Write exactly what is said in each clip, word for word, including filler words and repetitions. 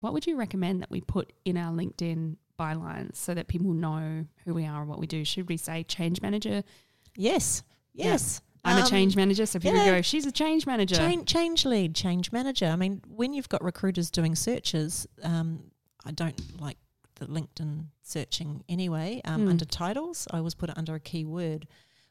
what would you recommend that we put in our LinkedIn bylines so that people know who we are and what we do? Should we say change manager? Yes, yes. Yeah. I'm um, a change manager, so people yeah. go, she's a change manager. Change, change lead, change manager. I mean, when you've got recruiters doing searches, um, I don't like the LinkedIn searching anyway. Um, Mm. Under titles, I always put it under a keyword.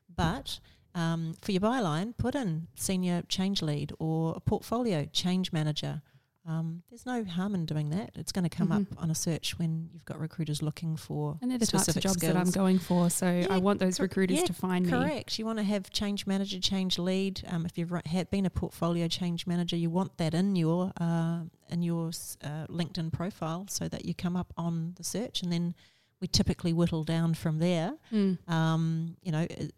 But um, for your byline, put in senior change lead or a portfolio change manager. Um, there's no harm in doing that. It's going to come Mhm. up on a search when you've got recruiters looking for And they're the types of specific jobs skills. that I'm going for, so Yeah, I want those cor- recruiters yeah, to find me. Correct. You want to have change manager, change lead. Um, if you've ri- had been a portfolio change manager, you want that in your uh, in your s- uh, LinkedIn profile so that you come up on the search, and then we typically whittle down from there. Mm. Um, you know, i-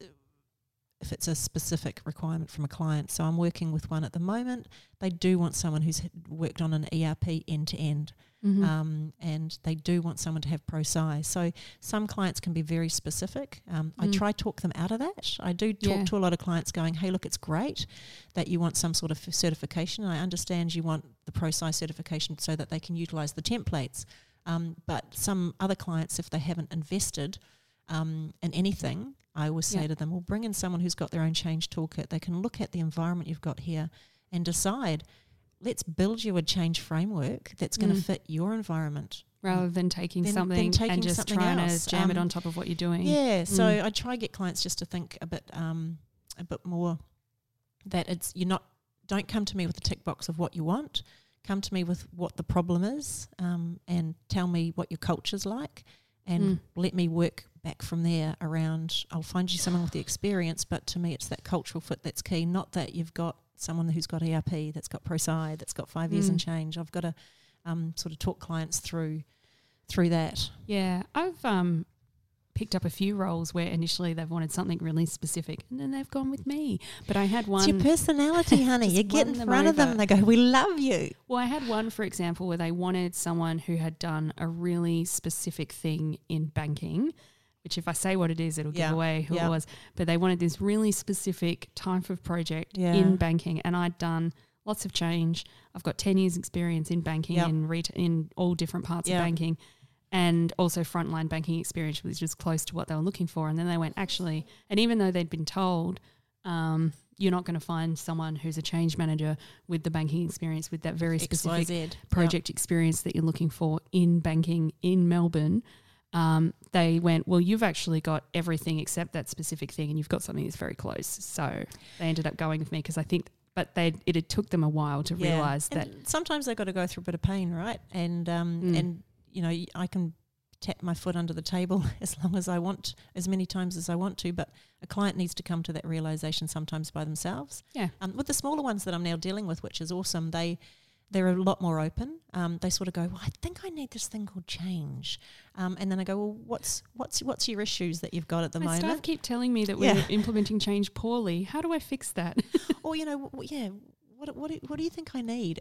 if it's a specific requirement from a client. So I'm working with one at the moment. They do want someone who's had- worked on an E R P end to end. Mhm. Um, and they do want someone to have ProSci. So some clients can be very specific. Um, I Mm. try talk them out of that. I do talk Yeah. to a lot of clients going, hey, look, it's great that you want some sort of certification. I understand you want the ProSci certification so that they can utilise the templates. Um, but some other clients, if they haven't invested um, in anything, I always say Yeah. to them, well, bring in someone who's got their own change toolkit. They can look at the environment you've got here and decide, let's build you a change framework that's going to Mm. fit your environment. Rather than taking Than- than something taking and just something trying else. to jam it Um, on top of what you're doing. Yeah, so Mm. I try to get clients just to think a bit, um, a bit more that it's you're not. Don't come to me with a tick box of what you want. Come to me with what the problem is, um, and tell me what your culture's like, and Mm. let me work back from there around. I'll find you someone with the experience, but to me, it's that cultural fit that's key. Not that you've got someone who's got E R P, that's got ProSci, that's got five years Mm. in change. I've got to um, sort of talk clients through through that. Yeah, I've um, picked up a few roles where initially they've wanted something really specific and then they've gone with me. But I had one. It's your personality, honey. Just You get in won them front of them over. and they go, we love you. Well, I had one, for example, where they wanted someone who had done a really specific thing in banking, which if I say what it is, it'll Yeah, give away who yeah. it was. But they wanted this really specific type of project Yeah. in banking, and I'd done lots of change. I've got ten years experience in banking Yep. and ret- in all different parts Yep. of banking, and also frontline banking experience, which was close to what they were looking for. And then they went, actually, and even though they'd been told, um, you're not going to find someone who's a change manager with the banking experience, with that very X, Y, specific Z. project experience that you're looking for in banking in Melbourne, um, they went, well, you've actually got everything except that specific thing, and you've got something that's very close. So they ended up going with me because I think, but they it, it took them a while to Yeah. realise that. And sometimes they've got to go through a bit of pain, right? And um, Mm. and you know, I can tap my foot under the table as long as I want, as many times as I want to. But a client needs to come to that realisation sometimes by themselves. Yeah. Um, with the smaller ones that I'm now dealing with, which is awesome, they they're a lot more open. Um, they sort of go, well, I think I need this thing called change. Um, and then I go, well, what's what's what's your issues that you've got at the My moment? staff keep telling me that we're Yeah. implementing change poorly. How do I fix that? Or, you know, w- yeah, what, what, do- what do you think I need?